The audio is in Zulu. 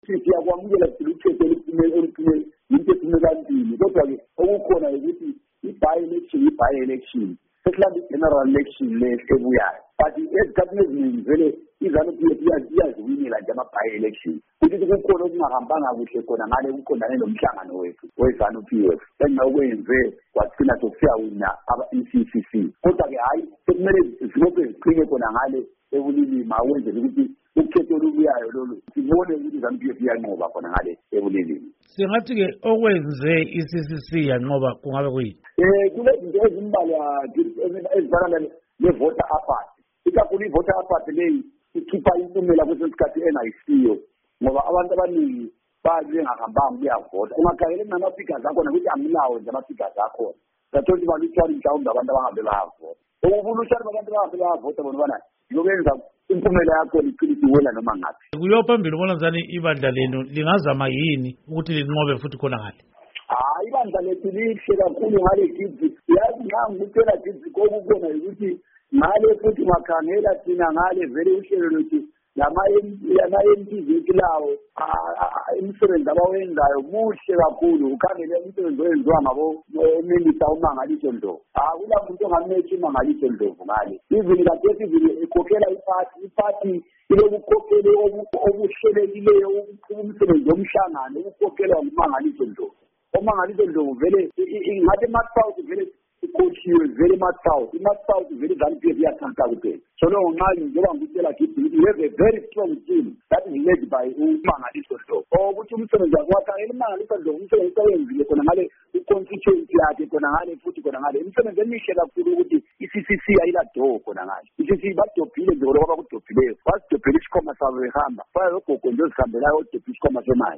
siyakwamukela ukhetho oluphume into ephume kantini kodwa-ke okukhona ukuthi i-by-election sekulanda i-general election le ebuyayo but ezikhathini eziningi vele iZANU-PF iyaziwinela nje ama-by-election ukuthi kukhona okungahambanga kuhle khona ngale kuqondane nomhlangano wethu we-ZANU-PF engakwenze kwagcina sokuyawina i-CCC kodwa-ke hhayi sekumele zilokhu ziqine khona ngale ebulilima ukwenzela ukuthi ukhetho olubuyayo lolu sibone ukuthi iZANU-PF iyanqoba khona ngale ebulilima. Singathi-ke okwenze i-CCC yanqoba kungabe kuyini? Kule zinto ezimbalwa ezifana ne-voter apathy. Ikakhulu i-voter apathy leyi ikhipha impumela kwesinye isikhathi engayisiyo ngoba abantu abaningi bengahambanga ukuyavota. Ungakhangela nama-figures akhona ukuthi angilawo nje ama-figures akhona. Ngathola ukuthi balutshwane mhlawumbe abantu abangabe bayavota. Ubulutshwane babantu abangabe bayavota bona ubana yokwenza impumela yakhona iqinise iwela noma ngaphi. Kuyo phambili ubona njani ibandla lenu lingazama yini ukuthi linqobe futhi khona ngale? Ibandla lethu lihle kakhulu ngale gidzi. Yazi nxa ngikutshela gidzi kokubona ukuthi ngale futhi ungakhangela thina ngale vele uhlelo lwethu lama-MPs ethu lawo imisebenzi abawenzayo muhle kakhulu. Ukhangele umsebenzi owenziwa ngabominista uMangaliso Ndlovu. Akula muntu ongamethi uMangaliso Ndlovu ngale. Even kathesi even ikhokhela iphathi ilobukhokheli obuhlelekileyo umsebenzi womhlangano ukukhokhelwa nguMangaliso Ndlovu. uMangaliso Ndlovu vele ngathi eMatsouth vele ikhotshiwe vele eMatsouth vele iZANU-PF iyathanda kuphela. So lo nqali njengoba ngikutshela kithi we have a very strong team that is led by uMangaliso Ndlovu. Ukuthi umsebenzi wakhe uMangaliso Ndlovu umsebenzi awenzile khona ngale i-constituency yakhe khona ngale futhi khona ngale imisebenzi emihle kakhulu ukuthi i-CCC ayilado khona ngale. I-CCC badobhile nje lokho abakudobhileyo. Basidobhile isikhoma sabo behamba. Bayogogo nje ozihambelayo odobhile isikhoma semali.